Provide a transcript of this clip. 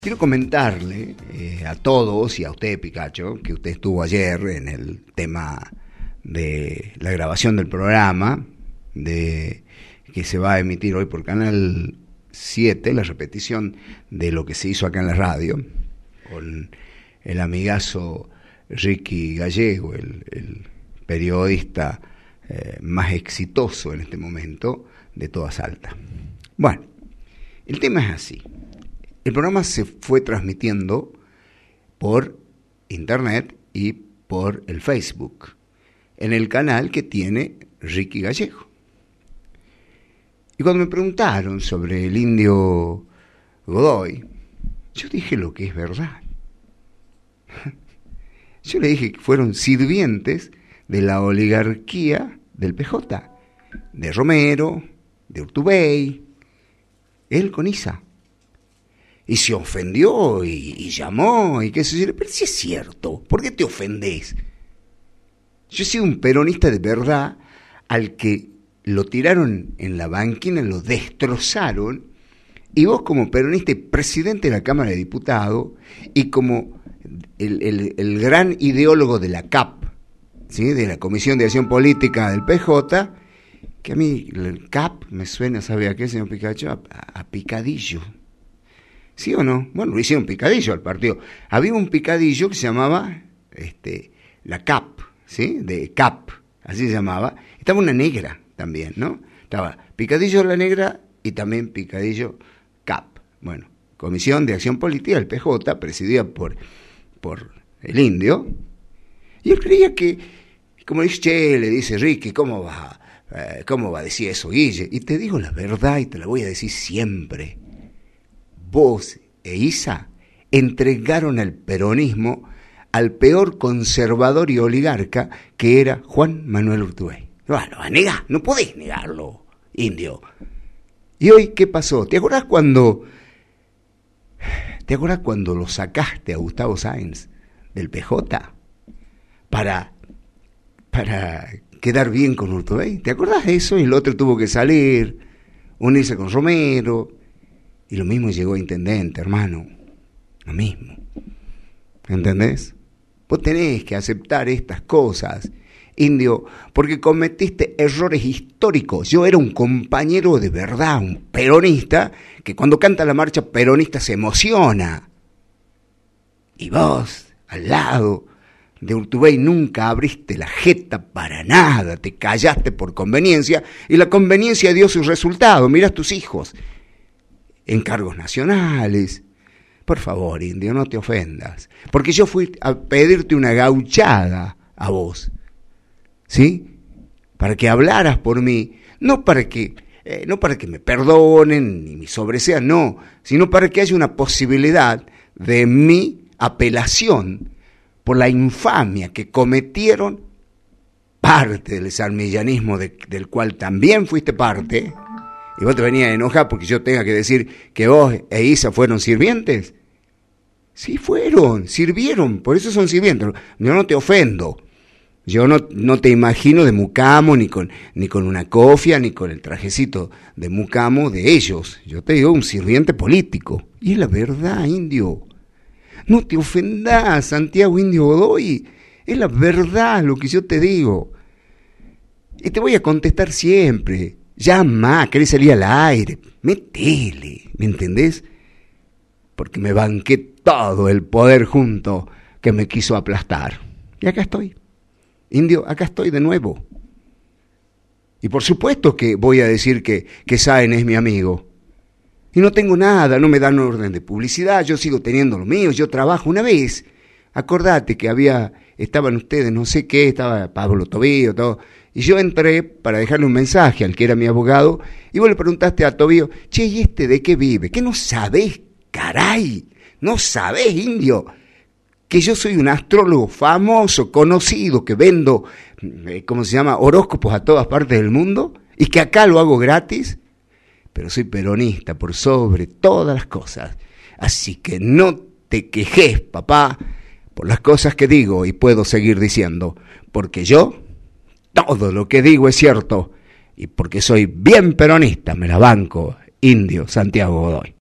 Quiero comentarle a todos y a usted, Picacho, que usted estuvo ayer en el tema de la grabación del programa, que se va a emitir hoy por Canal 7, la repetición de lo que se hizo acá en la radio, con el amigazo Ricky Gallego, el periodista más exitoso en este momento de toda Salta. Bueno, el tema es así. El programa se fue transmitiendo por internet y por el Facebook, en el canal que tiene Ricky Gallego. Y cuando me preguntaron sobre el indio Godoy, yo dije lo que es verdad. Yo le dije que fueron sirvientes de la oligarquía del PJ, de Romero, de Urtubey, él con Isa. Y se ofendió y llamó y qué sé yo. Pero si es cierto, ¿por qué te ofendés? Yo he sido un peronista de verdad al que lo tiraron en la banquina, lo destrozaron, y vos como peronista y presidente de la Cámara de Diputados y como el gran ideólogo de la CAP, ¿sí? De la Comisión de Acción Política del PJ, que a mí el CAP me suena, ¿sabe a qué, señor Picacho? A picadillo. ¿Sí o no? Bueno, le hicieron picadillo al partido. Había un picadillo que se llamaba la CAP, ¿sí? De CAP, así se llamaba. Estaba una negra también, ¿no? Estaba picadillo la negra y también picadillo CAP. Bueno, Comisión de Acción Política del PJ, presidida por el indio. Y él creía que, como dice, che, le dice Ricky, ¿cómo va a decir eso, Guille? Y te digo la verdad y te la voy a decir siempre. Vos e Isa entregaron al peronismo al peor conservador y oligarca que era Juan Manuel Urtubey. Bueno, a negar, no podés negarlo, indio. ¿Y hoy qué pasó? ¿Te acordás cuando lo sacaste a Gustavo Sáenz del PJ para quedar bien con Urtubey? ¿Te acordás de eso? Y el otro tuvo que salir, unirse con Romero. Y lo mismo llegó a intendente, hermano. Lo mismo. ¿Entendés? Vos tenés que aceptar estas cosas, indio, porque cometiste errores históricos. Yo era un compañero de verdad, un peronista, que cuando canta la marcha peronista se emociona. Y vos, al lado de Urtubey, nunca abriste la jeta para nada. Te callaste por conveniencia, y la conveniencia dio su resultado. Mirá a tus hijos en cargos nacionales. Por favor, indio, no te ofendas, porque yo fui a pedirte una gauchada a vos, ¿sí? Para que hablaras por mí, no para que me perdonen ni me sobresean, no, sino para que haya una posibilidad de mi apelación por la infamia que cometieron parte del sarmillanismo del cual también fuiste parte. Y vos te venías a enojar porque yo tenga que decir que vos e Isa fueron sirvientes. Sí sirvieron, por eso son sirvientes. Yo no te ofendo. Yo no te imagino de mucamo, ni con una cofia, ni con el trajecito de mucamo de ellos. Yo te digo un sirviente político. Y es la verdad, indio. No te ofendás, Santiago Indio Godoy. Es la verdad lo que yo te digo. Y te voy a contestar siempre. Llama, querés salir al aire, metele, ¿me entendés? Porque me banqué todo el poder junto que me quiso aplastar. Y acá estoy, indio, acá estoy de nuevo. Y por supuesto que voy a decir que Sáenz es mi amigo. Y no tengo nada, no me dan orden de publicidad, yo sigo teniendo lo mío, yo trabajo una vez. Acordate que estaban ustedes, no sé qué, estaba Pablo Tobío, todo. Y yo entré para dejarle un mensaje al que era mi abogado, y vos le preguntaste a Tobío, che, ¿y este de qué vive? ¿Qué no sabés, caray? ¿No sabés, indio? Que yo soy un astrólogo famoso, conocido, que vendo, horóscopos a todas partes del mundo, y que acá lo hago gratis, pero soy peronista por sobre todas las cosas. Así que no te quejes, papá, por las cosas que digo y puedo seguir diciendo, porque yo todo lo que digo es cierto, y porque soy bien peronista, me la banco, indio Santiago Godoy.